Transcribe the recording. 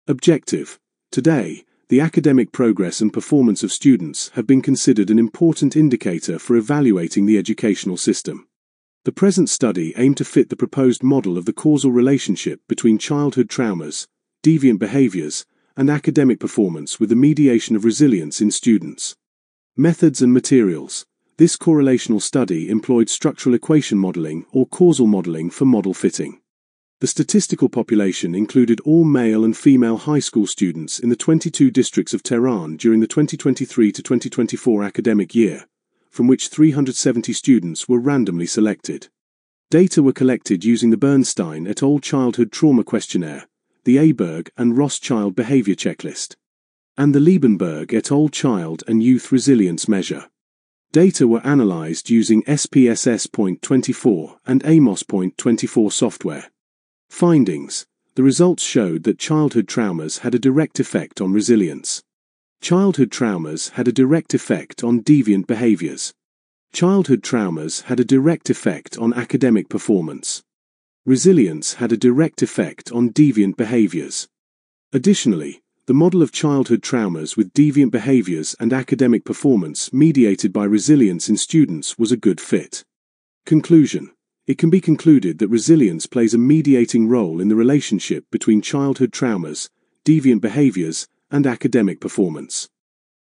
Objective. Today, the academic progress and performance of students have been considered an important indicator for evaluating the educational system. The present study aimed to fit the proposed model of the causal relationship between childhood traumas, deviant behaviors, and academic performance with the mediation of resilience in students. Methods and materials. This correlational study employed structural equation modeling or causal modeling for model fitting. The statistical population included all male and female high school students in the 22 districts of Tehran during the 2023 to 2024 academic year, from which 370 students were randomly selected. Data were collected using the Bernstein et al. Childhood Trauma Questionnaire, the Aberg and Rothschild Behavior Checklist, and the Liebenberg et al. Child and Youth Resilience Measure. Data were analyzed using SPSS.24 and AMOS.24 software. Findings. The results showed that childhood traumas had a direct effect on resilience. Childhood traumas had a direct effect on deviant behaviors. Childhood traumas had a direct effect on academic performance. Resilience had a direct effect on deviant behaviors. Additionally, the model of childhood traumas with deviant behaviors and academic performance mediated by resilience in students was a good fit. Conclusion. It can be concluded that resilience plays a mediating role in the relationship between childhood traumas, deviant behaviors, and academic performance.